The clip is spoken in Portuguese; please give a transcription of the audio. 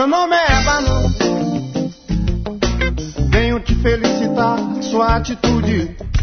Meu nome é Ébano, venho te felicitar, sua atitude